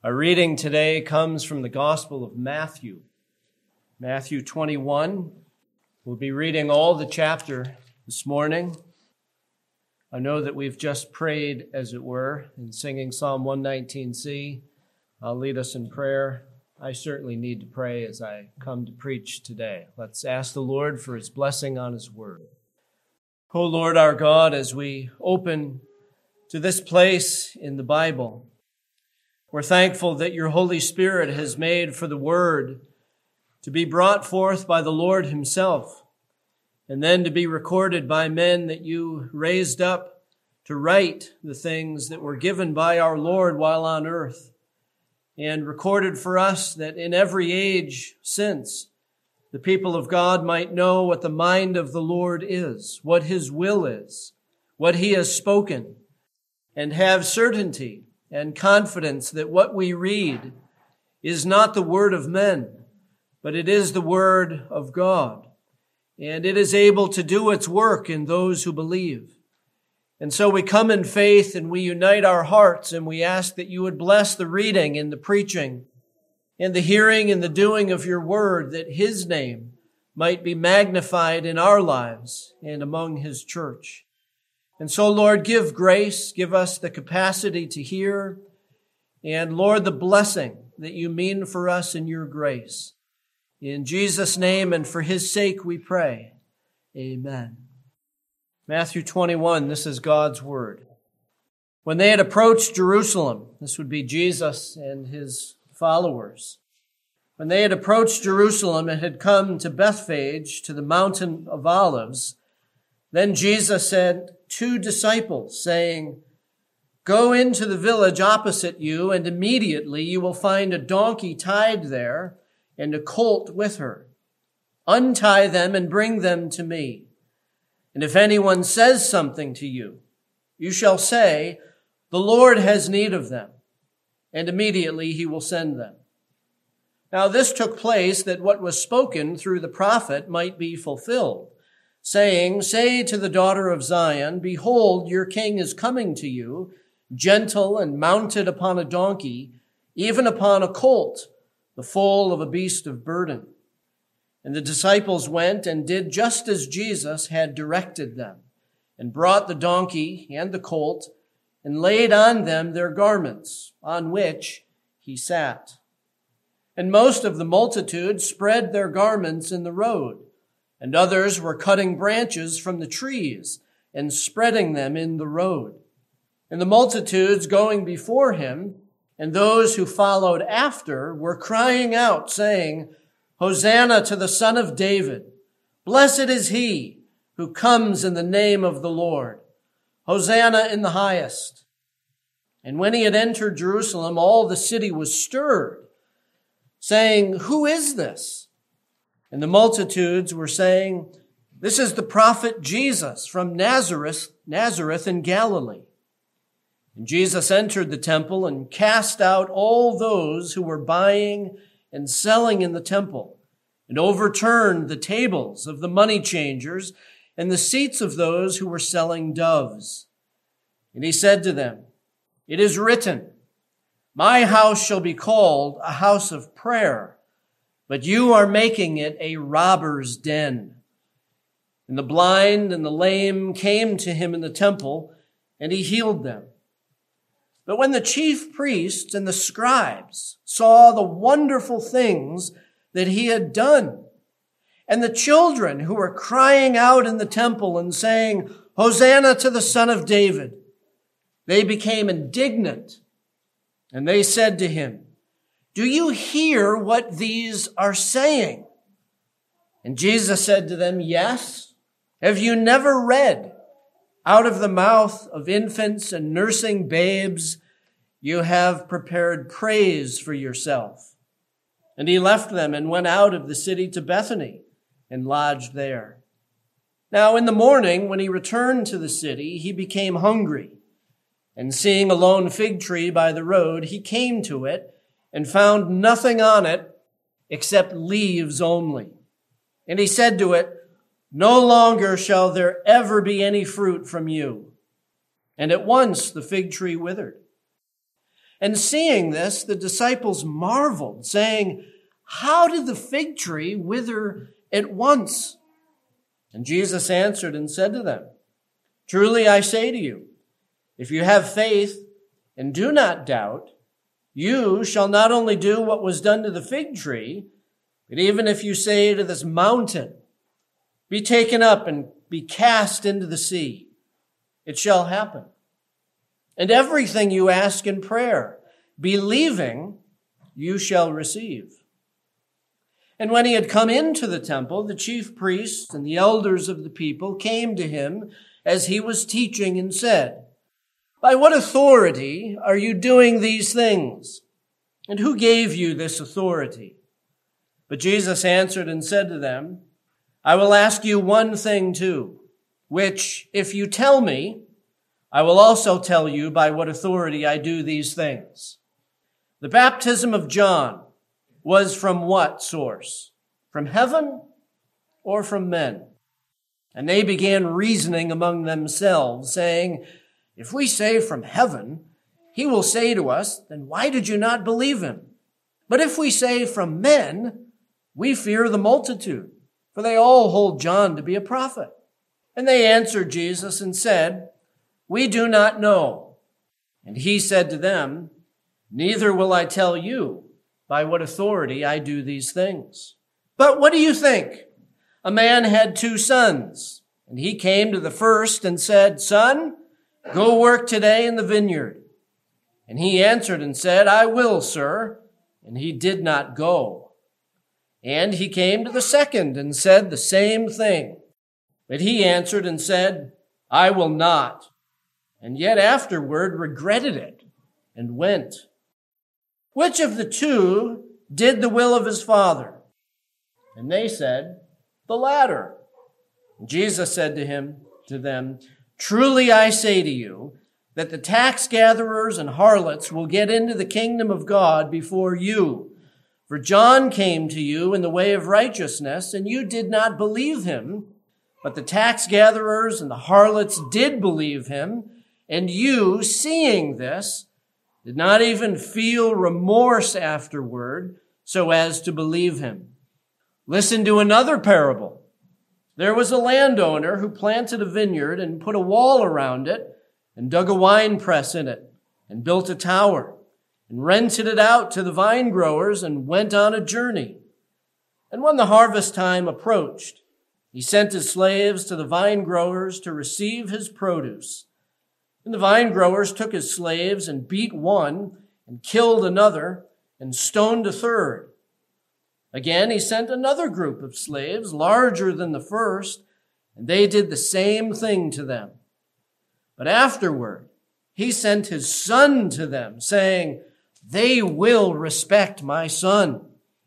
Our reading today comes from the Gospel of Matthew, Matthew 21. We'll be reading all the chapter this morning. I know that we've just prayed, as it were, in singing Psalm 119c. I'll lead us in prayer. I certainly need to pray as I come to preach today. Let's ask the Lord for His blessing on His word. O Lord our God, as we open to this place in the Bible, we're thankful that your Holy Spirit has made for the Word to be brought forth by the Lord Himself, and then to be recorded by men that you raised up to write the things that were given by our Lord while on earth, and recorded for us that in every age since, the people of God might know what the mind of the Lord is, what His will is, what He has spoken, and have certainty and confidence that what we read is not the word of men, but it is the word of God, and it is able to do its work in those who believe. And so we come in faith and we unite our hearts and we ask that you would bless the reading and the preaching and the hearing and the doing of your word, that His name might be magnified in our lives and among His church. And so, Lord, give grace, give us the capacity to hear, and Lord, the blessing that you mean for us in your grace. In Jesus' name and for His sake we pray. Amen. Matthew 21, this is God's word. When they had approached Jerusalem, this would be Jesus and His followers. When they had approached Jerusalem and had come to Bethphage, to the mountain of Olives, then Jesus sent 2 disciples, saying, "Go into the village opposite you, and immediately you will find a donkey tied there and a colt with her. Untie them and bring them to me. And if anyone says something to you, you shall say, 'The Lord has need of them,' and immediately He will send them." Now this took place that what was spoken through the prophet might be fulfilled, saying, "Say to the daughter of Zion, behold, your king is coming to you, gentle and mounted upon a donkey, even upon a colt, the foal of a beast of burden." And the disciples went and did just as Jesus had directed them, and brought the donkey and the colt, and laid on them their garments, on which He sat. And most of the multitude spread their garments in the road, and others were cutting branches from the trees and spreading them in the road. And the multitudes going before Him and those who followed after were crying out, saying, "Hosanna to the Son of David! Blessed is He who comes in the name of the Lord! Hosanna in the highest!" And when He had entered Jerusalem, all the city was stirred, saying, "Who is this?" And the multitudes were saying, "This is the prophet Jesus from Nazareth in Galilee." And Jesus entered the temple and cast out all those who were buying and selling in the temple, and overturned the tables of the money changers and the seats of those who were selling doves. And He said to them, "It is written, 'My house shall be called a house of prayer,' but you are making it a robber's den." And the blind and the lame came to Him in the temple, and He healed them. But when the chief priests and the scribes saw the wonderful things that He had done, and the children who were crying out in the temple and saying, "Hosanna to the Son of David," they became indignant, and they said to Him, "Do you hear what these are saying?" And Jesus said to them, "Yes. Have you never read, 'Out of the mouth of infants and nursing babes, you have prepared praise for yourself?" And He left them and went out of the city to Bethany and lodged there. Now in the morning, when He returned to the city, He became hungry. And seeing a lone fig tree by the road, He came to it and found nothing on it except leaves only. And He said to it, "No longer shall there ever be any fruit from you." And at once the fig tree withered. And seeing this, the disciples marveled, saying, "How did the fig tree wither at once?" And Jesus answered and said to them, "Truly I say to you, if you have faith and do not doubt, you shall not only do what was done to the fig tree, but even if you say to this mountain, 'Be taken up and be cast into the sea,' it shall happen. And everything you ask in prayer, believing, you shall receive." And when he had come into the temple, the chief priests and the elders of the people came to him as he was teaching and said, "By what authority are you doing these things? And who gave you this authority?" But Jesus answered and said to them, "I will ask you one thing too, which if you tell me, I will also tell you by what authority I do these things. The baptism of John was from what source? From heaven or from men?" And they began reasoning among themselves, saying, "If we say from heaven, he will say to us, 'Then why did you not believe him?' But if we say from men, we fear the multitude, for they all hold John to be a prophet." And they answered Jesus and said, "We do not know." And he said to them, "Neither will I tell you by what authority I do these things. But what do you think? A man had 2 sons, and he came to the first and said, 'Son, go work today in the vineyard.' And he answered and said, 'I will, sir.' And he did not go. And he came to the second and said the same thing. But he answered and said, 'I will not.' And yet afterward regretted it and went. Which of the 2 did the will of his father?" And they said, "The latter." And Jesus said to them, "Truly I say to you, that the tax gatherers and harlots will get into the kingdom of God before you. For John came to you in the way of righteousness, and you did not believe him. But the tax gatherers and the harlots did believe him, and you, seeing this, did not even feel remorse afterward so as to believe him. Listen to another parable. There was a landowner who planted a vineyard and put a wall around it and dug a wine press in it and built a tower and rented it out to the vine growers and went on a journey. And when the harvest time approached, he sent his slaves to the vine growers to receive his produce. And the vine growers took his slaves and beat one and killed another and stoned a third. Again, he sent another group of slaves, larger than the first, and they did the same thing to them. But afterward, he sent his son to them, saying, 'They will respect my son.'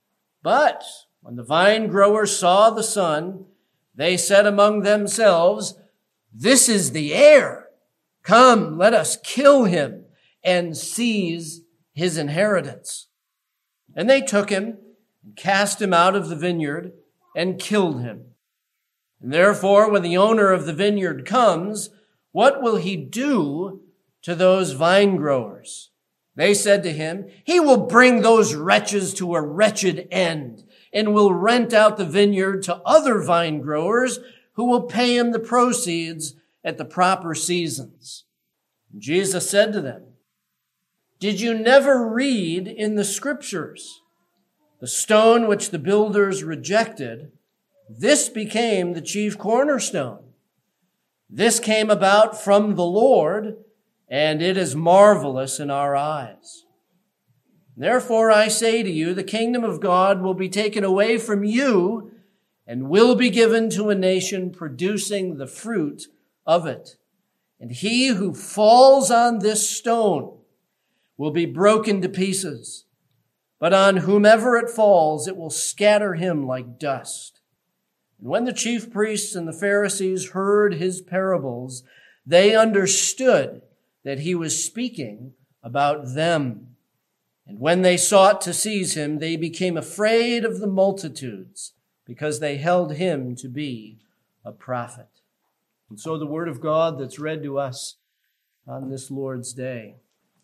But when the vine growers saw the son, they said among themselves, 'This is the heir. Come, let us kill him and seize his inheritance.' And they took him and cast him out of the vineyard and killed him. And therefore, when the owner of the vineyard comes, what will he do to those vine growers?" They said to him, "He will bring those wretches to a wretched end and will rent out the vineyard to other vine growers who will pay him the proceeds at the proper seasons." And Jesus said to them, "Did you never read in the scriptures, the stone which the builders rejected, this became the chief cornerstone? This came about from the Lord, and it is marvelous in our eyes. Therefore I say to you, the kingdom of God will be taken away from you and will be given to a nation producing the fruit of it. And he who falls on this stone will be broken to pieces, but on whomever it falls, it will scatter him like dust." And when the chief priests and the Pharisees heard his parables, they understood that he was speaking about them. And when they sought to seize him, they became afraid of the multitudes, because they held him to be a prophet. And so the word of God that's read to us on this Lord's Day.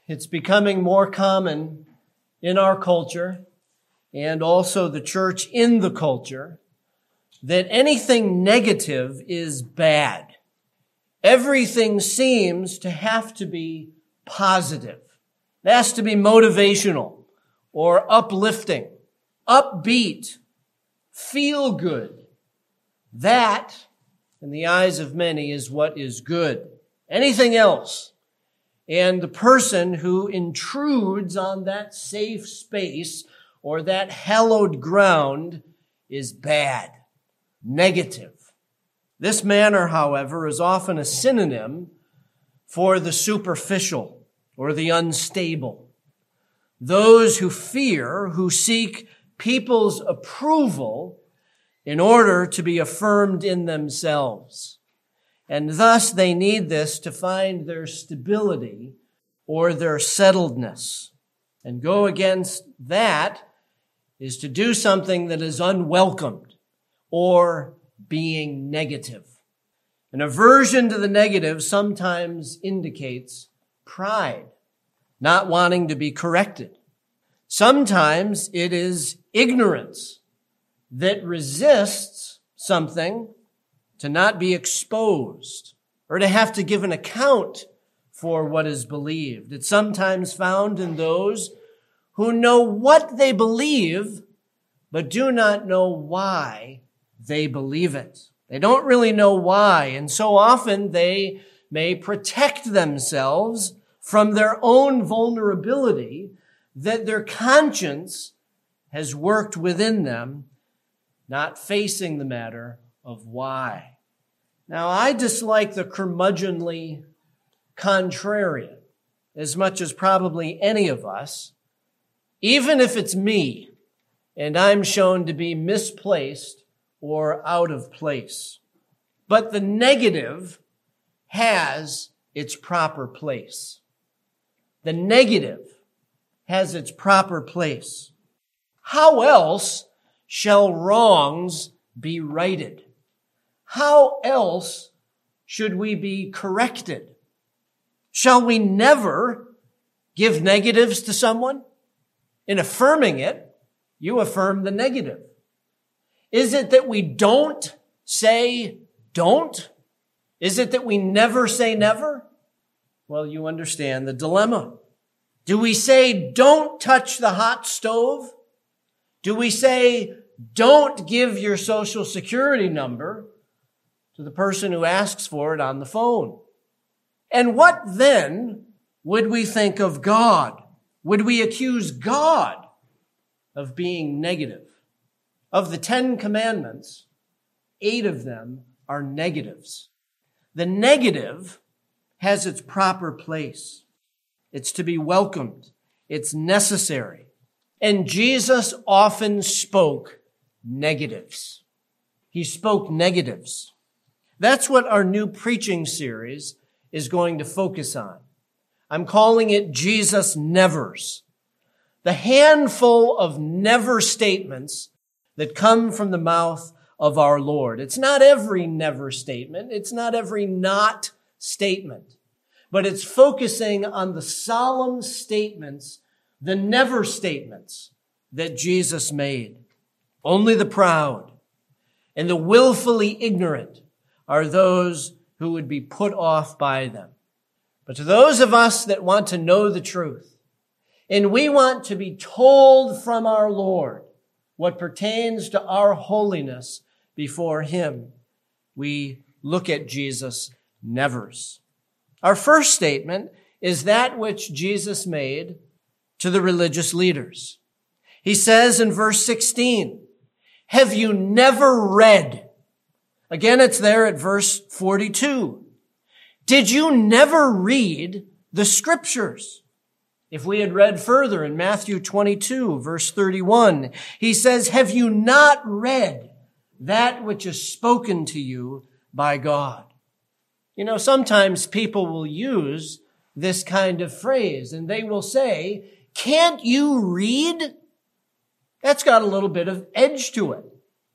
It's becoming more common in our culture and also the church in the culture that anything negative is bad. Everything seems to have to be positive. It has to be motivational or uplifting, upbeat, feel good. That, in the eyes of many, is what is good. Anything else, and the person who intrudes on that safe space or that hallowed ground is bad, negative. This manner, however, is often a synonym for the superficial or the unstable. Those who fear, who seek people's approval in order to be affirmed in themselves. And thus they need this to find their stability or their settledness. And go against that is to do something that is unwelcomed or being negative. An aversion to the negative sometimes indicates pride, not wanting to be corrected. Sometimes it is ignorance that resists something to not be exposed or to have to give an account for what is believed. It's sometimes found in those who know what they believe, but do not know why they believe it. They don't really know why, and so often they may protect themselves from their own vulnerability that their conscience has worked within them, not facing the matter of why. Now, I dislike the curmudgeonly contrarian as much as probably any of us, even if it's me and I'm shown to be misplaced or out of place. But the negative has its proper place. The negative has its proper place. How else shall wrongs be righted? How else should we be corrected? Shall we never give negatives to someone? In affirming it, you affirm the negative. Is it that we don't say don't? Is it that we never say never? Well, you understand the dilemma. Do we say don't touch the hot stove? Do we say don't give your social security number to the person who asks for it on the phone? And what then would we think of God? Would we accuse God of being negative? Of the 10 commandments, 8 of them are negatives. The negative has its proper place. It's to be welcomed. It's necessary. And Jesus often spoke negatives. He spoke negatives. That's what our new preaching series is going to focus on. I'm calling it Jesus Nevers. The handful of never statements that come from the mouth of our Lord. It's not every never statement. It's not every not statement. But it's focusing on the solemn statements, the never statements that Jesus made. Only the proud and the willfully ignorant are those who would be put off by them. But to those of us that want to know the truth, and we want to be told from our Lord what pertains to our holiness before Him, we look at Jesus Nevers. Our first statement is that which Jesus made to the religious leaders. He says in verse 16, "Have you never read?" Again, it's there at verse 42. "Did you never read the Scriptures?" If we had read further in Matthew 22, verse 31, he says, "Have you not read that which is spoken to you by God?" You know, sometimes people will use this kind of phrase and they will say, "Can't you read?" That's got a little bit of edge to it.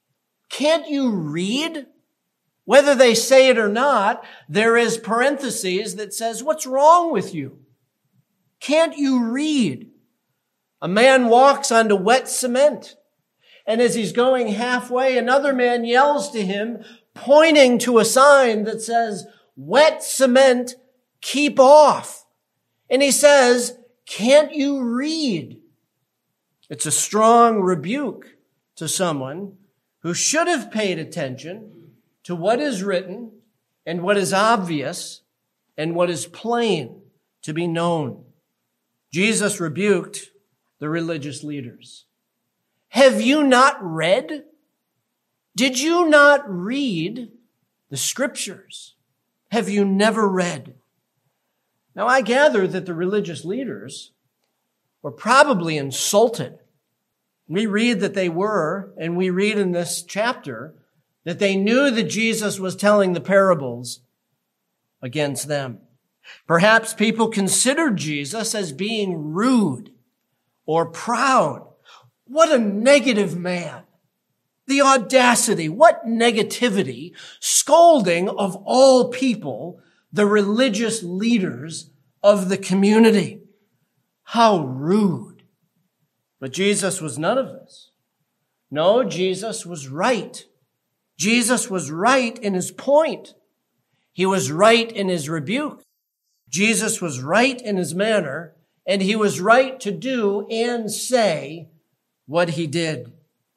Can't you read? Whether they say it or not, there is parentheses that says, "What's wrong with you? Can't you read? A man walks onto wet cement, and as he's going halfway, another man yells to him, pointing to a sign that says, wet cement, keep off. And he says, can't you read? It's a strong rebuke to someone who should have paid attention to what is written and what is obvious and what is plain to be known. Jesus rebuked the religious leaders. Have you not read? Did you not read the scriptures? Have you never read? Now, I gather that the religious leaders were probably insulted. We read that they were, and we read in this chapter that they knew that Jesus was telling the parables against them. Perhaps people considered Jesus as being rude or proud. What a negative man. The audacity, what negativity, scolding of all people, the religious leaders of the community. How rude. But Jesus was none of this. No, Jesus was right. Jesus was right in his point. He was right in his rebuke. Jesus was right in his manner, and he was right to do and say what he did.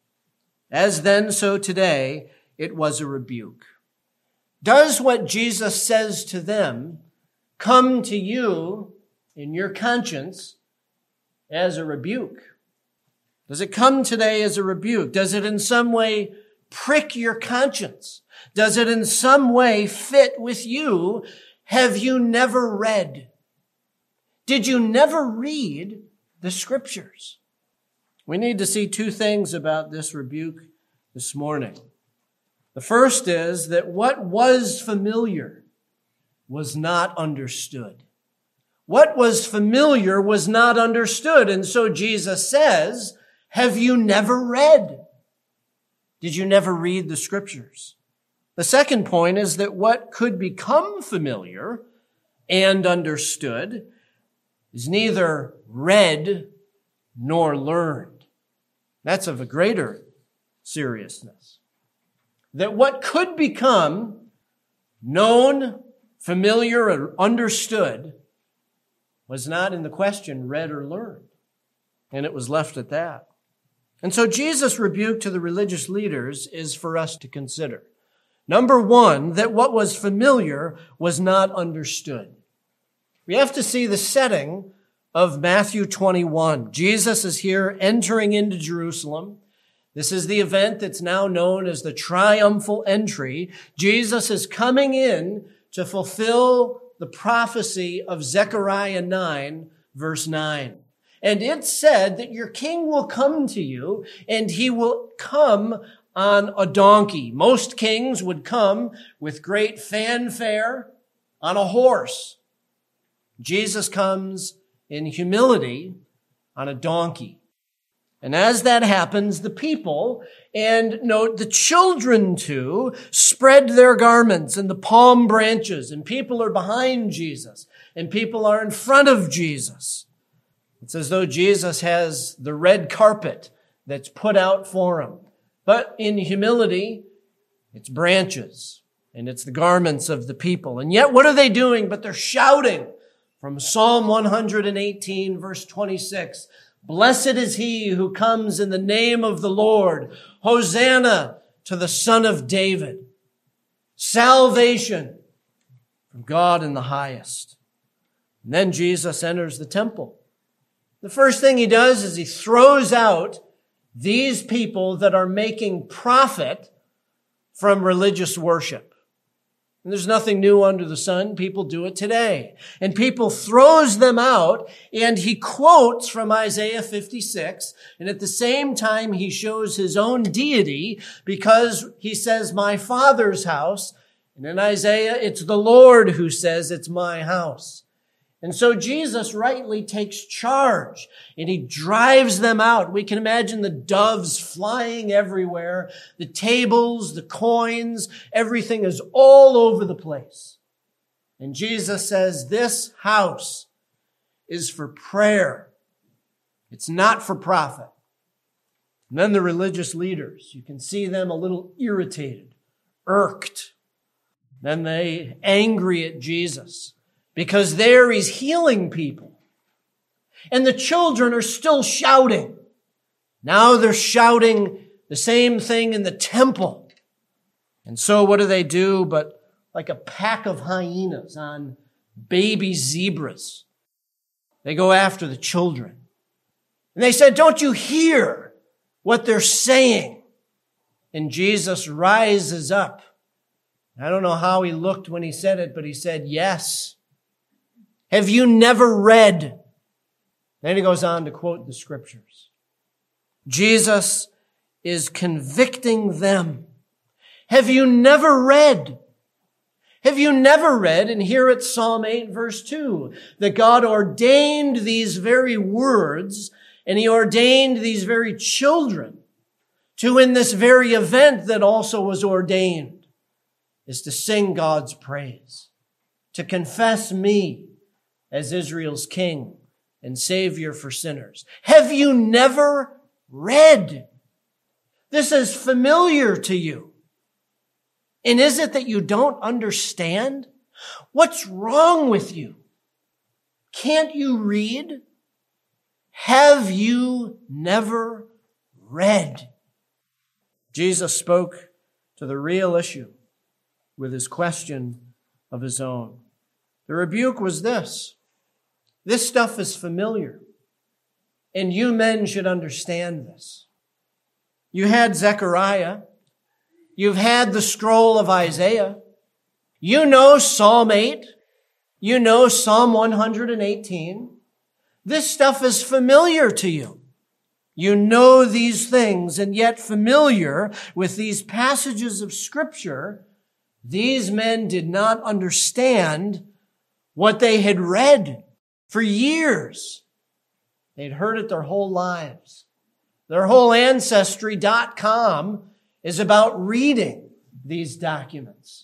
As then, so today, it was a rebuke. Does what Jesus says to them come to you in your conscience as a rebuke? Does it come today as a rebuke? Does it in some way prick your conscience? Does it in some way fit with you? Have you never read? Did you never read the scriptures? We need to see two things about this rebuke this morning. The first is that what was familiar was not understood. What was familiar was not understood. And so Jesus says, have you never read? Did you never read the scriptures? The second point is that what could become familiar and understood is neither read nor learned. That's of a greater seriousness. That what could become known, familiar, or understood was not in the question read or learned. And it was left at that. And so Jesus' rebuke to the religious leaders is for us to consider. Number one, that what was familiar was not understood. We have to see the setting of Matthew 21. Jesus is here entering into Jerusalem. This is the event that's now known as the triumphal entry. Jesus is coming in to fulfill the prophecy of Zechariah 9, verse 9. And it said that your king will come to you, and he will come on a donkey. Most kings would come with great fanfare on a horse. Jesus comes in humility on a donkey. And as that happens, the people, and note the children too, spread their garments in the palm branches, and people are behind Jesus, and people are in front of Jesus. It's as though Jesus has the red carpet that's put out for him. But in humility, it's branches, and it's the garments of the people. And yet, what are they doing? But they're shouting from Psalm 118, verse 26. Blessed is he who comes in the name of the Lord. Hosanna to the Son of David. Salvation from God in the highest. And then Jesus enters the temple. The first thing he does is he throws out these people that are making profit from religious worship. And there's nothing new under the sun. People do it today. And people throws them out, and he quotes from Isaiah 56. And at the same time, he shows his own deity because he says, my Father's house. And in Isaiah, it's the Lord who says, it's my house. And so Jesus rightly takes charge, and he drives them out. We can imagine the doves flying everywhere, the tables, the coins, everything is all over the place. And Jesus says, this house is for prayer. It's not for profit. And then the religious leaders, you can see them a little irritated, irked. Then they angry at Jesus because there he's healing people. And the children are still shouting. Now they're shouting the same thing in the temple. And so what do? But like a pack of hyenas on baby zebras, they go after the children. And they said, don't you hear what they're saying? And Jesus rises up. I don't know how he looked when he said it, but he said, yes. Have you never read? Then he goes on to quote the scriptures. Jesus is convicting them. Have you never read? Have you never read, and here at Psalm 8, verse 2, that God ordained these very words, and he ordained these very children to, in this very event that also was ordained, is to sing God's praise, to confess me as Israel's king and savior for sinners. Have you never read? This is familiar to you. And is it that you don't understand? What's wrong with you? Can't you read? Have you never read? Jesus spoke to the real issue with his question of his own. The rebuke was this. This stuff is familiar, and you men should understand this. You had Zechariah. You've had the scroll of Isaiah. You know Psalm 8. You know Psalm 118. This stuff is familiar to you. You know these things, and yet familiar with these passages of Scripture, these men did not understand what they had read for years. They'd heard it their whole lives. Their whole Ancestry.com is about reading these documents.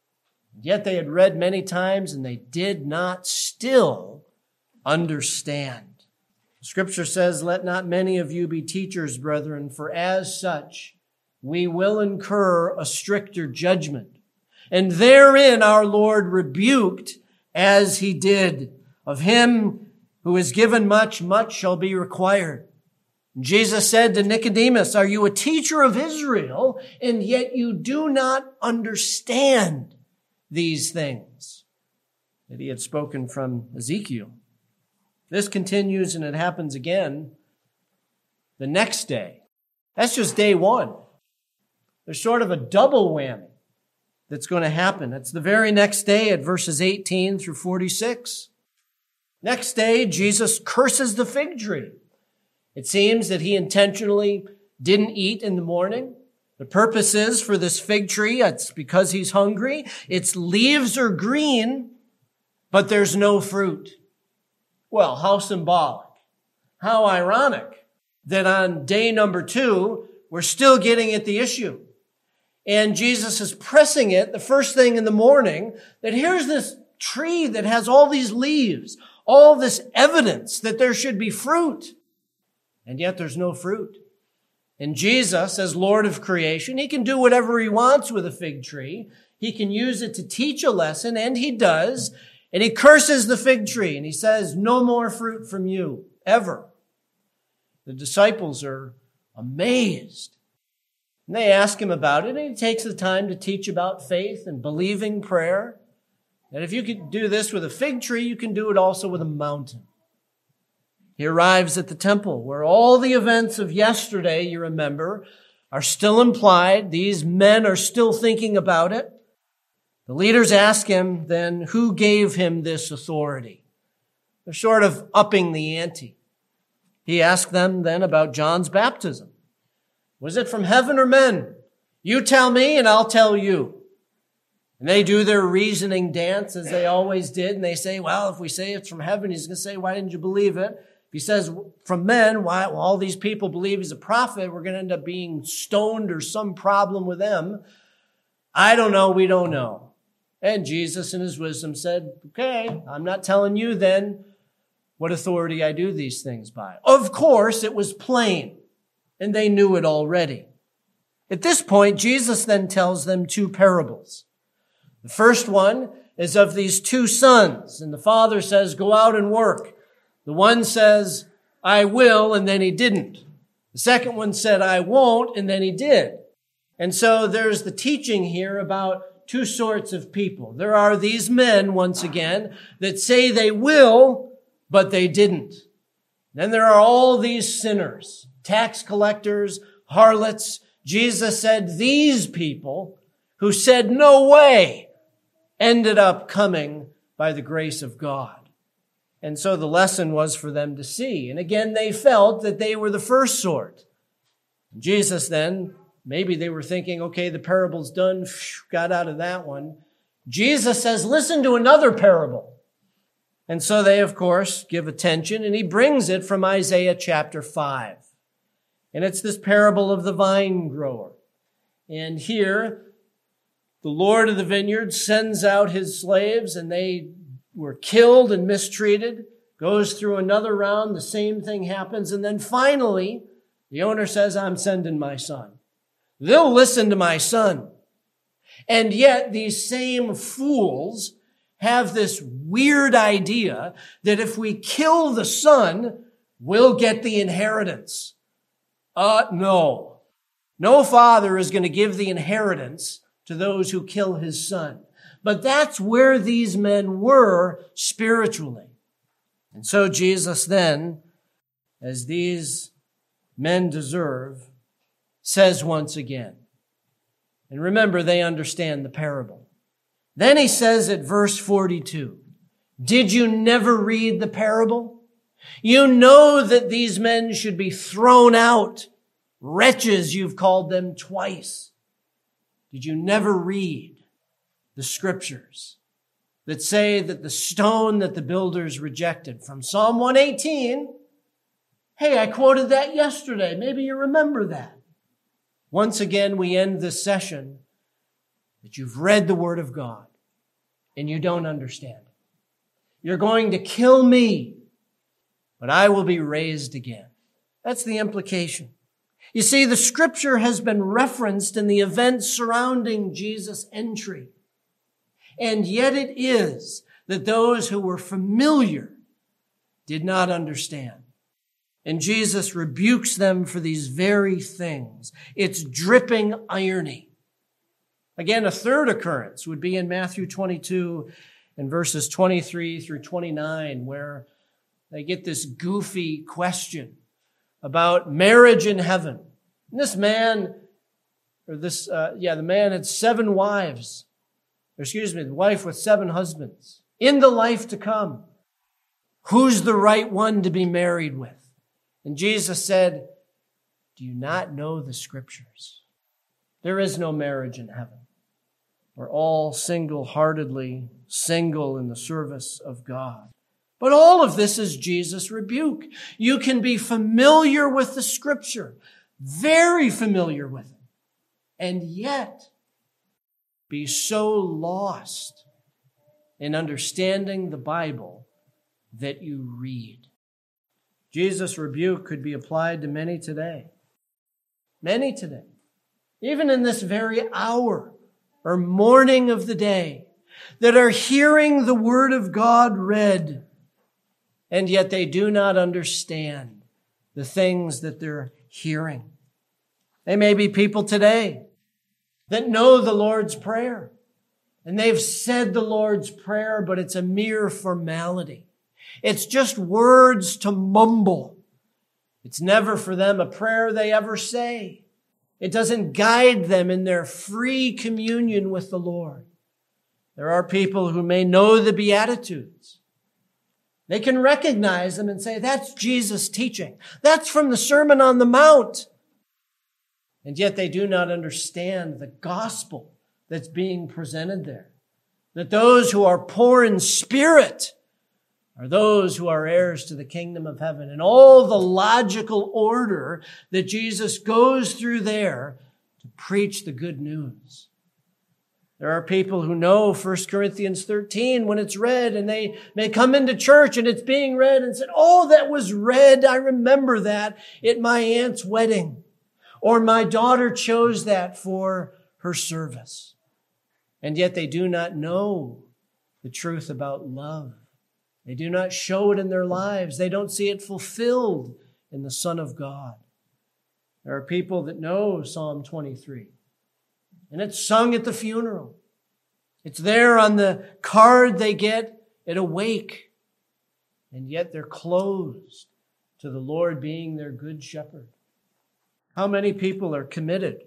Yet they had read many times and they did not still understand. Scripture says, let not many of you be teachers, brethren, for as such we will incur a stricter judgment. And therein our Lord rebuked as he did. Of him who is given much, much shall be required. Jesus said to Nicodemus, are you a teacher of Israel, and yet you do not understand these things? That he had spoken from Ezekiel. This continues, and it happens again the next day. That's just day one. There's sort of a double whammy that's going to happen. It's the very next day at verses 18 through 46. Next day, Jesus curses the fig tree. It seems that he intentionally didn't eat in the morning. The purpose is for this fig tree, it's because he's hungry. Its leaves are green, but there's no fruit. Well, how symbolic. How ironic that on day number 2, we're still getting at the issue. And Jesus is pressing it the first thing in the morning that here's this tree that has all these leaves, all this evidence that there should be fruit. And yet there's no fruit. And Jesus, as Lord of creation, he can do whatever he wants with a fig tree. He can use it to teach a lesson, and he does. And he curses the fig tree, and he says, no more fruit from you, ever. The disciples are amazed. And they ask him about it, and he takes the time to teach about faith and believing prayer. And if you could do this with a fig tree, you can do it also with a mountain. He arrives at the temple where all the events of yesterday, you remember, are still implied. These men are still thinking about it. The leaders ask him then, who gave him this authority? They're sort of upping the ante. He asked them then about John's baptism. Was it from heaven or men? You tell me and I'll tell you. And they do their reasoning dance as they always did. And they say, well, if we say it's from heaven, he's going to say, why didn't you believe it? If he says from men, why all these people believe he's a prophet, we're going to end up being stoned or some problem with them. I don't know. We don't know. And Jesus in his wisdom said, okay, I'm not telling you then what authority I do these things by. Of course, it was plain, and they knew it already. At this point, Jesus then tells them two parables. The first one is of these two sons, and the father says, go out and work. The one says, I will, and then he didn't. The second one said, I won't, and then he did. And so there's the teaching here about two sorts of people. There are these men, once again, that say they will, but they didn't. Then there are all these sinners, tax collectors, harlots. Jesus said these people who said no way ended up coming by the grace of God. And so the lesson was for them to see. And again, they felt that they were the first sort. Jesus then, maybe they were thinking, okay, the parable's done, got out of that one. Jesus says, listen to another parable. And so they, of course, give attention, and he brings it from Isaiah chapter 5. And it's this parable of the vine grower. And here, the Lord of the vineyard sends out his slaves, and they were killed and mistreated. Goes through another round, the same thing happens. And then finally, the owner says, I'm sending my son. They'll listen to my son. And yet, these same fools have this weird idea that if we kill the son, we'll get the inheritance. No. No father is going to give the inheritance to those who kill his son. But that's where these men were spiritually. And so Jesus then, as these men deserve, says once again, and remember, they understand the parable. Then he says at verse 42, did you never read the parable? You know that these men should be thrown out. Wretches, you've called them twice. Did you never read the scriptures that say that the stone that the builders rejected from Psalm 118, hey, I quoted that yesterday. Maybe you remember that. Once again, we end this session that you've read the Word of God and you don't understand it. You're going to kill me, but I will be raised again. That's the implication. You see, the scripture has been referenced in the events surrounding Jesus' entry. And yet it is that those who were familiar did not understand. And Jesus rebukes them for these very things. It's dripping irony. Again, a third occurrence would be in Matthew 22 and verses 23 through 29, where they get this goofy question about marriage in heaven. And this man, the man had 7 wives. The wife with 7 husbands. In the life to come, who's the right one to be married with? And Jesus said, do you not know the scriptures? There is no marriage in heaven. We're all single-heartedly single in the service of God. But all of this is Jesus' rebuke. You can be familiar with the scripture, very familiar with it, and yet be so lost in understanding the Bible that you read. Jesus' rebuke could be applied to many today. Many today. Even in this very hour or morning of the day that are hearing the Word of God read, and yet they do not understand the things that they're hearing. They may be people today that know the Lord's Prayer, and they've said the Lord's Prayer, but it's a mere formality. It's just words to mumble. It's never for them a prayer they ever say. It doesn't guide them in their free communion with the Lord. There are people who may know the Beatitudes. They can recognize them and say, that's Jesus' teaching. That's from the Sermon on the Mount. And yet they do not understand the gospel that's being presented there. That those who are poor in spirit are those who are heirs to the kingdom of heaven. And all the logical order that Jesus goes through there to preach the good news. There are people who know 1 Corinthians 13 when it's read, and they may come into church and it's being read and said, oh, that was read. I remember that at my aunt's wedding. Or my daughter chose that for her service. And yet they do not know the truth about love. They do not show it in their lives. They don't see it fulfilled in the Son of God. There are people that know Psalm 23. And it's sung at the funeral. It's there on the card they get at a wake. And yet they're closed to the Lord being their good shepherd. How many people are committed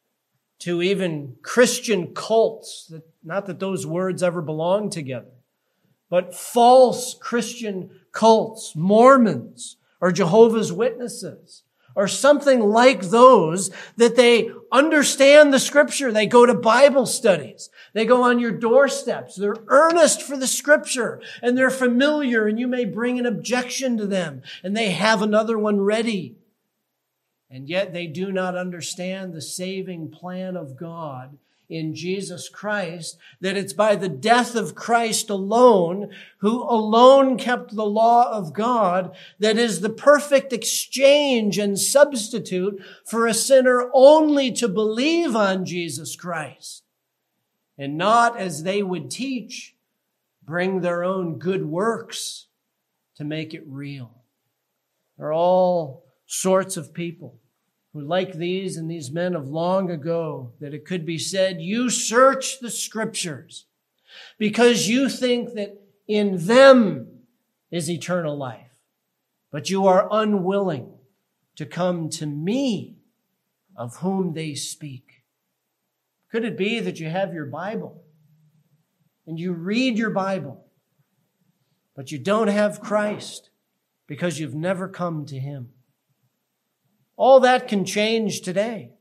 to even Christian cults? Not that those words ever belong together, but false Christian cults, Mormons or Jehovah's Witnesses, or something like those, that they understand the Scripture. They go to Bible studies. They go on your doorsteps. They're earnest for the Scripture, and they're familiar, and you may bring an objection to them, and they have another one ready. And yet they do not understand the saving plan of God in Jesus Christ, that it's by the death of Christ alone, who alone kept the law of God, that is the perfect exchange and substitute for a sinner only to believe on Jesus Christ, and not, as they would teach, bring their own good works to make it real. There are all sorts of people who, like these and these men of long ago, that it could be said, you search the Scriptures because you think that in them is eternal life, but you are unwilling to come to me, of whom they speak. Could it be that you have your Bible and you read your Bible, but you don't have Christ because you've never come to Him? All that can change today.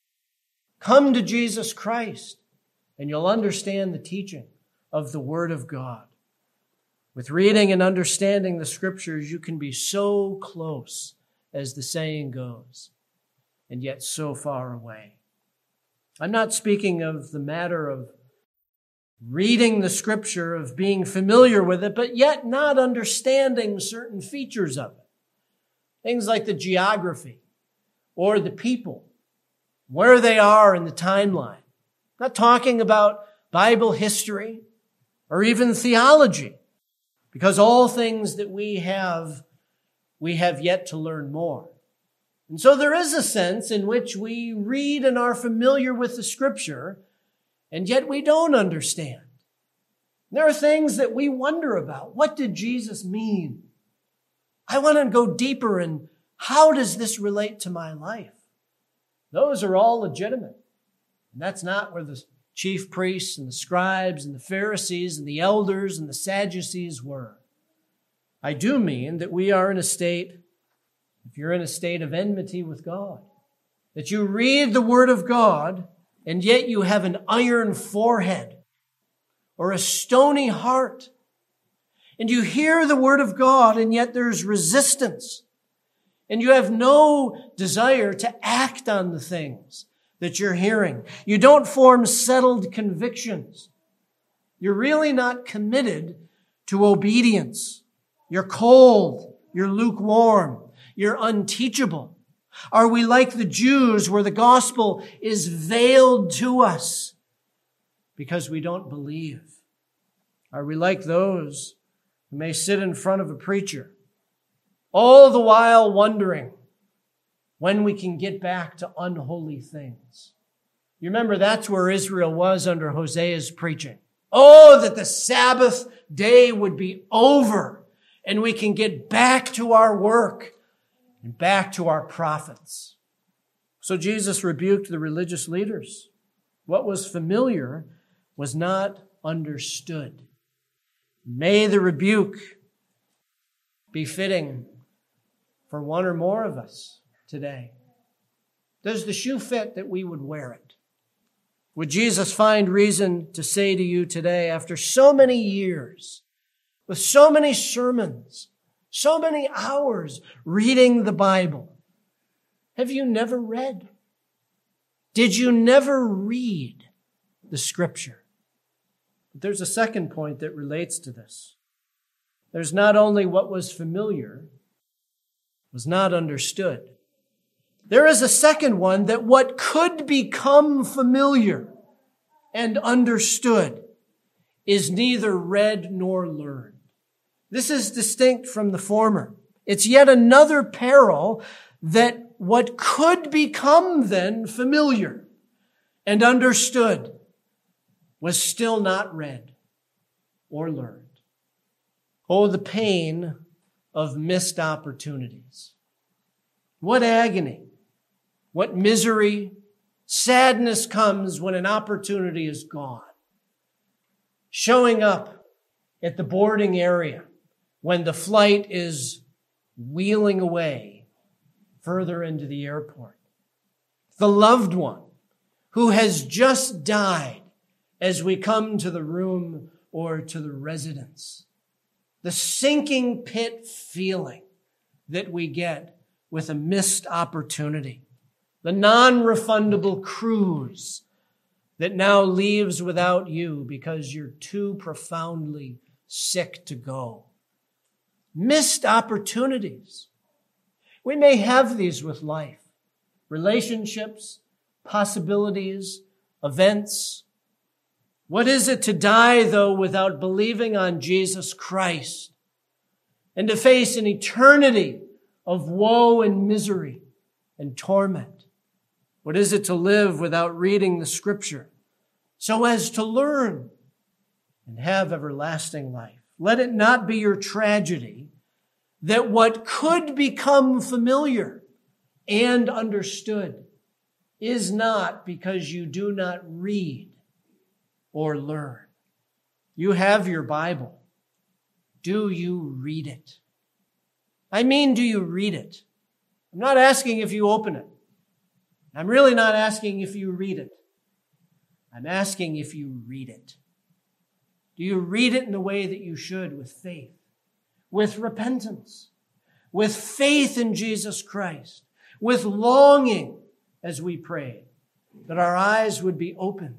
Come to Jesus Christ, and you'll understand the teaching of the Word of God. With reading and understanding the Scriptures, you can be so close, as the saying goes, and yet so far away. I'm not speaking of the matter of reading the Scripture, of being familiar with it, but yet not understanding certain features of it. Things like the geography, or the people, where they are in the timeline. I'm not talking about Bible history or even theology, because all things that we have yet to learn more. And so there is a sense in which we read and are familiar with the Scripture, and yet we don't understand. There are things that we wonder about. What did Jesus mean? I want to go deeper in how does this relate to my life? Those are all legitimate. And that's not where the chief priests and the scribes and the Pharisees and the elders and the Sadducees were. I do mean that we are in a state, if you're in a state of enmity with God, that you read the Word of God and yet you have an iron forehead or a stony heart. And you hear the Word of God and yet there's resistance. And you have no desire to act on the things that you're hearing. You don't form settled convictions. You're really not committed to obedience. You're cold. You're lukewarm. You're unteachable. Are we like the Jews where the gospel is veiled to us because we don't believe? Are we like those who may sit in front of a preacher, all the while wondering when we can get back to unholy things? You remember that's where Israel was under Hosea's preaching. Oh, that the Sabbath day would be over and we can get back to our work and back to our prophets. So Jesus rebuked the religious leaders. What was familiar was not understood. May the rebuke be fitting for one or more of us today. Does the shoe fit that we would wear it? Would Jesus find reason to say to you today, after so many years, with so many sermons, so many hours reading the Bible, have you never read? Did you never read the Scripture? But there's a second point that relates to this. There's not only what was familiar, was not understood. There is a second one, that what could become familiar and understood is neither read nor learned. This is distinct from the former. It's yet another peril that what could become then familiar and understood was still not read or learned. Oh, the pain of missed opportunities. What agony, what misery, sadness comes when an opportunity is gone. Showing up at the boarding area when the flight is wheeling away further into the airport. The loved one who has just died as we come to the room or to the residence. The sinking pit feeling that we get with a missed opportunity. The non-refundable cruise that now leaves without you because you're too profoundly sick to go. Missed opportunities. We may have these with life. Relationships, possibilities, events. What is it to die, though, without believing on Jesus Christ and to face an eternity of woe and misery and torment? What is it to live without reading the Scripture so as to learn and have everlasting life? Let it not be your tragedy that what could become familiar and understood is not because you do not read or learn. You have your Bible. Do you read it? I mean, do you read it? I'm not asking if you open it. I'm really not asking if you read it. I'm asking if you read it. Do you read it in the way that you should, with faith, with repentance, with faith in Jesus Christ, with longing as we pray, that our eyes would be opened?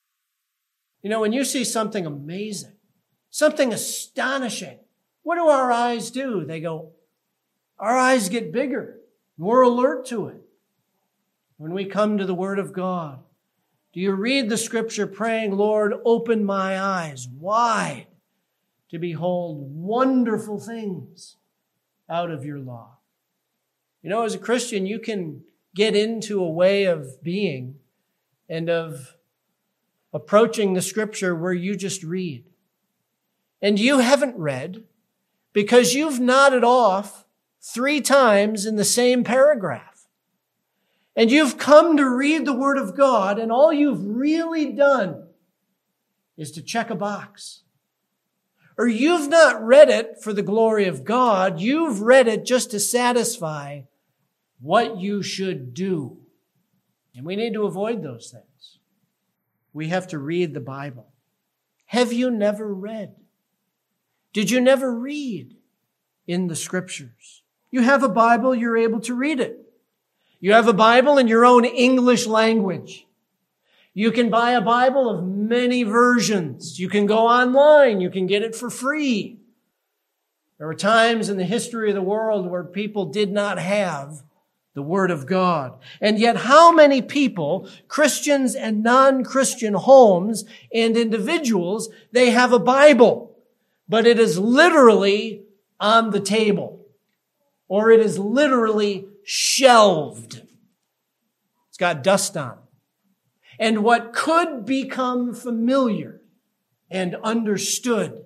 You know, when you see something amazing, something astonishing, what do our eyes do? They go, our eyes get bigger. We're alert to it. When we come to the Word of God, do you read the Scripture praying, Lord, open my eyes wide to behold wonderful things out of your law? You know, as a Christian, you can get into a way of being and of approaching the Scripture where you just read. And you haven't read because you've nodded off 3 times in the same paragraph. And you've come to read the Word of God, and all you've really done is to check a box. Or you've not read it for the glory of God. You've read it just to satisfy what you should do. And we need to avoid those things. We have to read the Bible. Have you never read? Did you never read in the Scriptures? You have a Bible, you're able to read it. You have a Bible in your own English language. You can buy a Bible of many versions. You can go online. You can get it for free. There were times in the history of the world where people did not have the Word of God. And yet how many people, Christians and non-Christian homes and individuals, they have a Bible, but it is literally on the table, or it is literally shelved. It's got dust on it. And what could become familiar and understood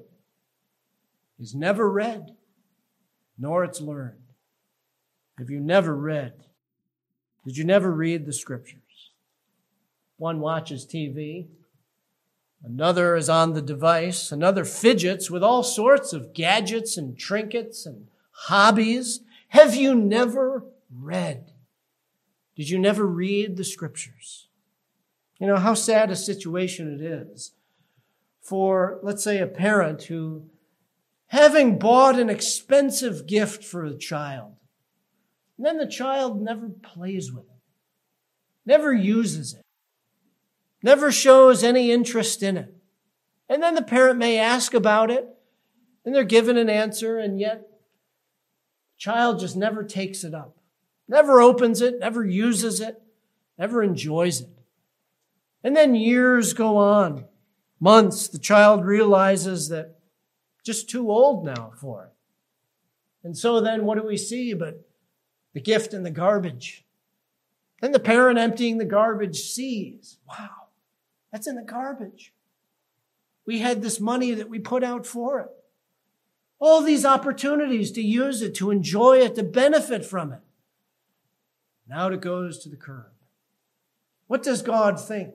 is never read, nor it's learned. Have you never read? Did you never read the Scriptures? One watches TV. Another is on the device. Another fidgets with all sorts of gadgets and trinkets and hobbies. Have you never read? Did you never read the Scriptures? You know, how sad a situation it is for, let's say, a parent who, having bought an expensive gift for a child, and then the child never plays with it, never uses it, never shows any interest in it. And then the parent may ask about it, and they're given an answer, and yet the child just never takes it up, never opens it, never uses it, never enjoys it. And then years go on, months, the child realizes that just too old now for it. And so then what do we see but the gift in the garbage? Then the parent emptying the garbage sees, wow, that's in the garbage. We had this money that we put out for it. All these opportunities to use it, to enjoy it, to benefit from it. Now it goes to the curb. What does God think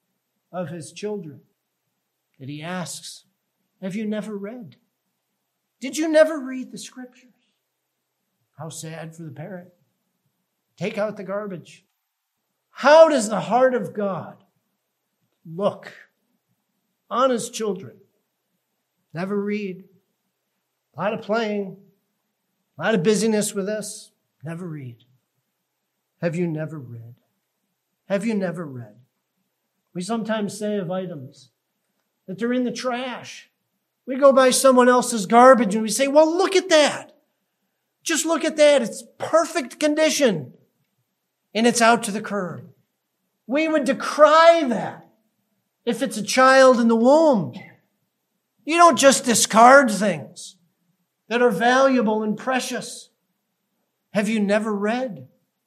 of his children? That he asks, have you never read? Did you never read the scriptures? How sad for the parent. Take out the garbage. How does the heart of God look on his children? Never read. A lot of playing. A lot of busyness with us. Never read. Have you never read? Have you never read? We sometimes say of items that they're in the trash. We go by someone else's garbage and we say, well, look at that. Just look at that. It's perfect condition. And it's out to the curb. We would decry that if it's a child in the womb. You don't just discard things that are valuable and precious. Have you never read?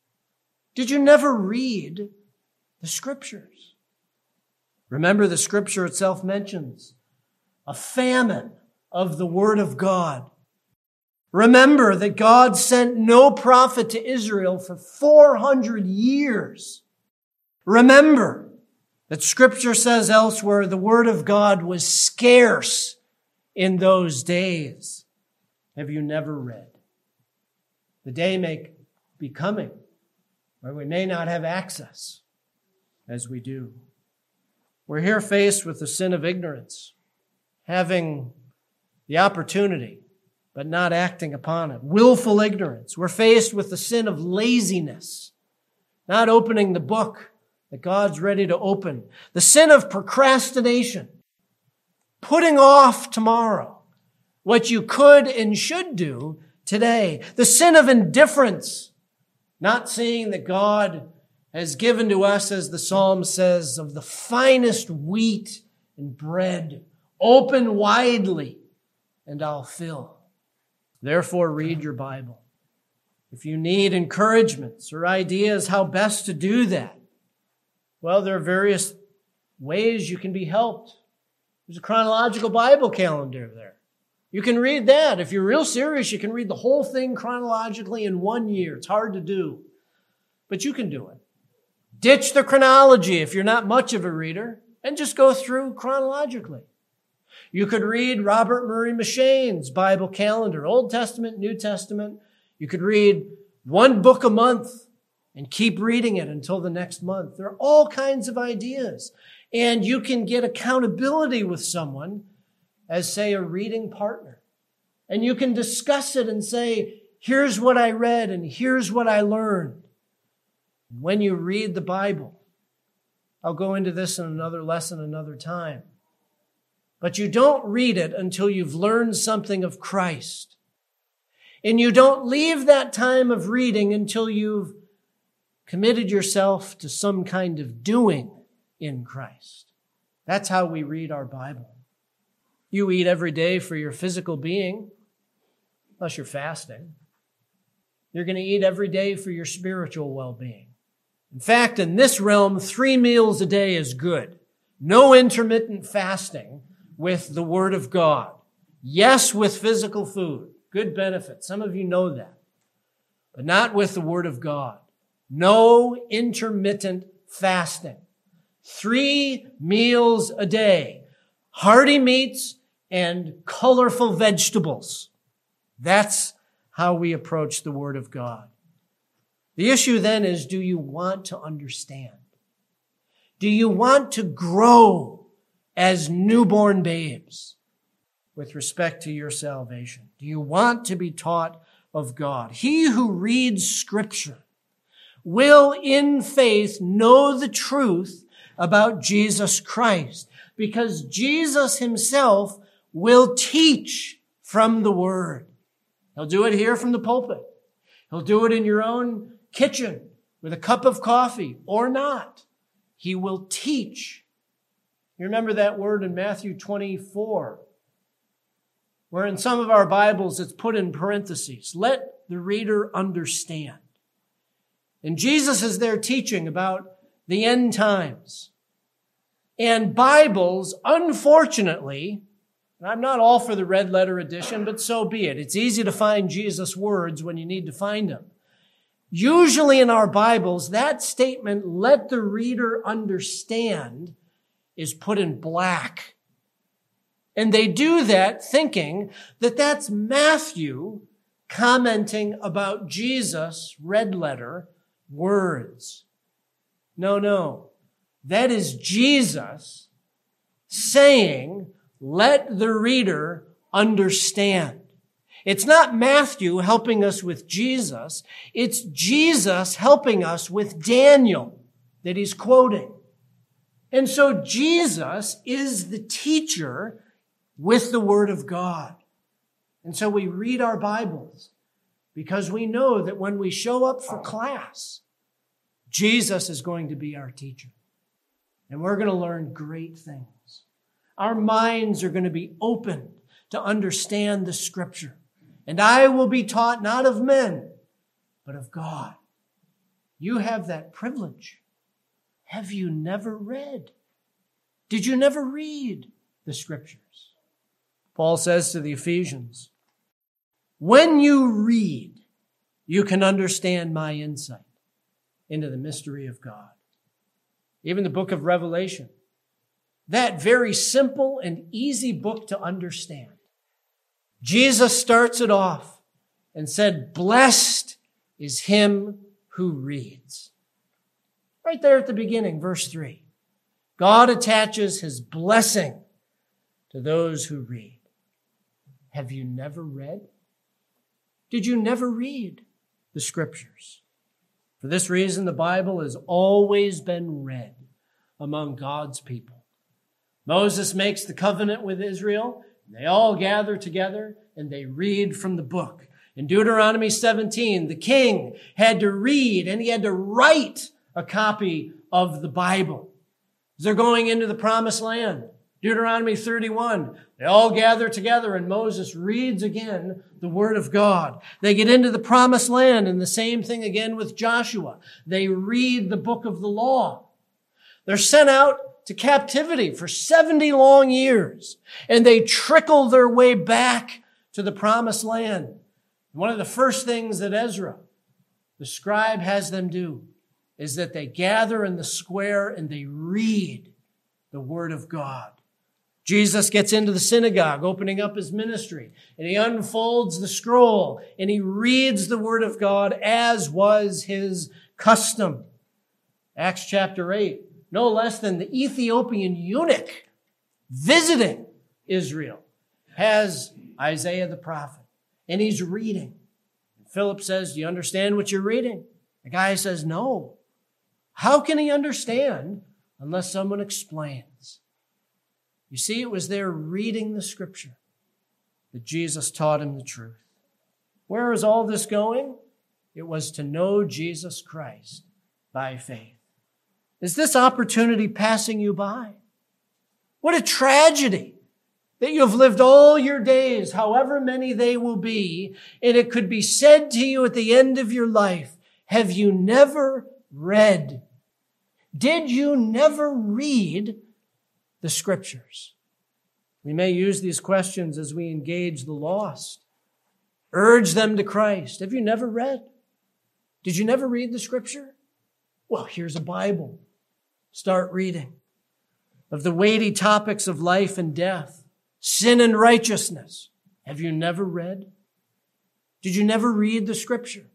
Did you never read the scriptures? Remember, the scripture itself mentions a famine of the word of God. Remember that God sent no prophet to Israel for 400 years. Remember that scripture says elsewhere the word of God was scarce in those days. Have you never read? The day may be coming where we may not have access as we do. We're here faced with the sin of ignorance, having the opportunity but not acting upon it. Willful ignorance. We're faced with the sin of laziness, not opening the book that God's ready to open. The sin of procrastination, putting off tomorrow what you could and should do today. The sin of indifference, not seeing that God has given to us, as the psalm says, of the finest wheat and bread. Open widely, and I'll fill. Therefore, read your Bible. If you need encouragements or ideas how best to do that, well, there are various ways you can be helped. There's a chronological Bible calendar there. You can read that. If you're real serious, you can read the whole thing chronologically in 1 year. It's hard to do, but you can do it. Ditch the chronology if you're not much of a reader and just go through chronologically. You could read Robert Murray M'Cheyne's Bible calendar, Old Testament, New Testament. You could read one book a month and keep reading it until the next month. There are all kinds of ideas. And you can get accountability with someone as, say, a reading partner. And you can discuss it and say, here's what I read and here's what I learned. When you read the Bible, I'll go into this in another lesson another time. But you don't read it until you've learned something of Christ. And you don't leave that time of reading until you've committed yourself to some kind of doing in Christ. That's how we read our Bible. You eat every day for your physical being, unless you're fasting. You're going to eat every day for your spiritual well-being. In fact, in this realm, 3 meals a day is good. No intermittent fasting with the Word of God. Yes, with physical food. Good benefit. Some of you know that. But not with the Word of God. No intermittent fasting. 3 meals a day. Hearty meats and colorful vegetables. That's how we approach the Word of God. The issue then is, do you want to understand? Do you want to grow as newborn babes with respect to your salvation? Do you want to be taught of God? He who reads Scripture will in faith know the truth about Jesus Christ. because Jesus himself will teach from the Word. He'll do it here from the pulpit. He'll do it in your own kitchen with a cup of coffee or not. He will teach. You remember that word in Matthew 24, where in some of our Bibles it's put in parentheses. Let the reader understand. And Jesus is there teaching about the end times. And Bibles, unfortunately, and I'm not all for the red letter edition, but so be it. It's easy to find Jesus' words when you need to find them. Usually in our Bibles, that statement, let the reader understand, is put in black. And they do that thinking that that's Matthew commenting about Jesus' red letter words. No. That is Jesus saying, let the reader understand. It's not Matthew helping us with Jesus. It's Jesus helping us with Daniel that he's quoting. And so Jesus is the teacher with the Word of God. And so we read our Bibles because we know that when we show up for class, Jesus is going to be our teacher. And we're going to learn great things. Our minds are going to be open to understand the Scripture. And I will be taught not of men, but of God. You have that privilege. Have you never read? Did you never read the Scriptures? Paul says to the Ephesians, when you read, you can understand my insight into the mystery of God. Even the book of Revelation, that very simple and easy book to understand. Jesus starts it off and said, blessed is him who reads. Right there at the beginning, verse 3. God attaches his blessing to those who read. Have you never read? Did you never read the Scriptures? For this reason, the Bible has always been read among God's people. Moses makes the covenant with Israel. They all gather together and they read from the book. In Deuteronomy 17, the king had to read and he had to write a copy of the Bible. As they're going into the promised land, Deuteronomy 31, they all gather together and Moses reads again the word of God. They get into the promised land and the same thing again with Joshua. They read the book of the law. They're sent out to captivity for 70 long years and they trickle their way back to the promised land. One of the first things that Ezra, the scribe, has them do is that they gather in the square and they read the word of God. Jesus gets into the synagogue, opening up his ministry, and he unfolds the scroll and he reads the word of God as was his custom. Acts chapter 8, no less than the Ethiopian eunuch visiting Israel has Isaiah the prophet, and he's reading. Philip says, do you understand what you're reading? The guy says, no. How can he understand unless someone explains? You see, it was there reading the Scripture that Jesus taught him the truth. Where is all this going? It was to know Jesus Christ by faith. Is this opportunity passing you by? What a tragedy that you have lived all your days, however many they will be, and it could be said to you at the end of your life, have you never read? Did you never read the Scriptures? We may use these questions as we engage the lost. Urge them to Christ. Have you never read? Did you never read the Scripture? Well, here's a Bible. Start reading. Of the weighty topics of life and death, sin and righteousness. Have you never read? Did you never read the Scripture?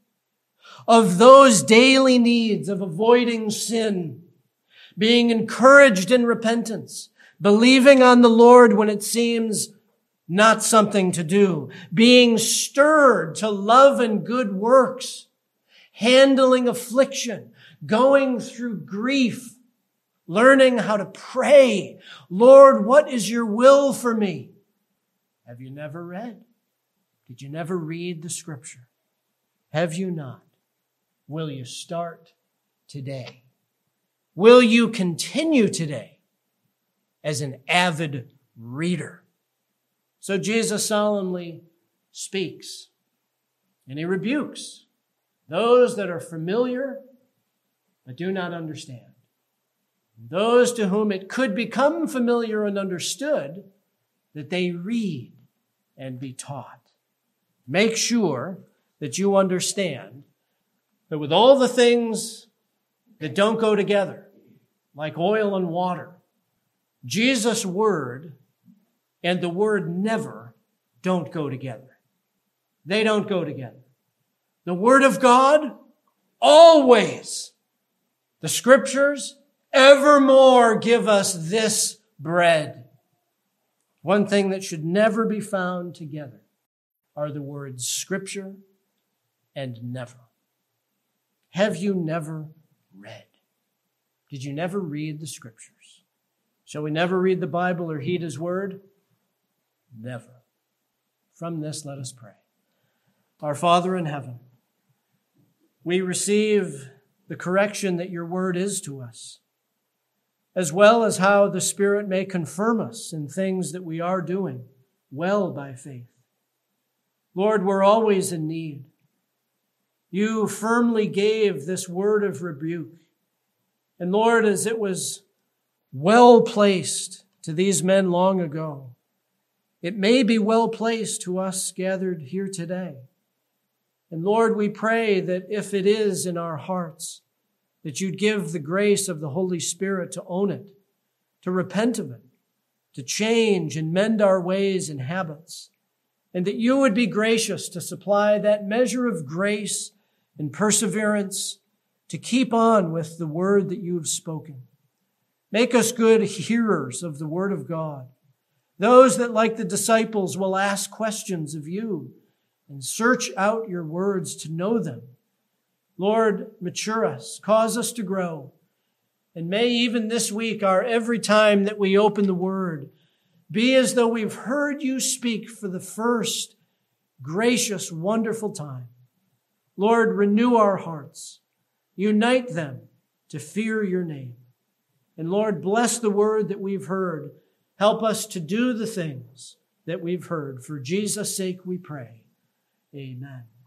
Of those daily needs of avoiding sin, being encouraged in repentance, believing on the Lord when it seems not something to do, being stirred to love and good works, handling affliction, going through grief, learning how to pray. Lord, what is your will for me? Have you never read? Did you never read the scripture? Have you not? Will you start today? Will you continue today as an avid reader? So Jesus solemnly speaks and he rebukes those that are familiar but do not understand. Those to whom it could become familiar and understood, that they read and be taught. Make sure that you understand that with all the things that don't go together, like oil and water, Jesus' word and the word never don't go together. They don't go together. The word of God, always. The scriptures, evermore give us this bread. One thing that should never be found together are the words scripture and never. Have you never read? Did you never read the scriptures? Shall we never read the Bible or heed his word? Never. From this, let us pray. Our Father in heaven, we receive the correction that your word is to us, as well as how the Spirit may confirm us in things that we are doing well by faith. Lord, we're always in need. You firmly gave this word of rebuke. And Lord, as it was well placed to these men long ago, it may be well placed to us gathered here today. And Lord, we pray that if it is in our hearts, that you'd give the grace of the Holy Spirit to own it, to repent of it, to change and mend our ways and habits, and that you would be gracious to supply that measure of grace and perseverance to keep on with the word that you have spoken. Make us good hearers of the word of God, those that, like the disciples, will ask questions of you and search out your words to know them. Lord, mature us, cause us to grow. And may even this week, our every time that we open the word, be as though we've heard you speak for the first gracious, wonderful time. Lord, renew our hearts. Unite them to fear your name. And Lord, bless the word that we've heard. Help us to do the things that we've heard. For Jesus' sake we pray. Amen.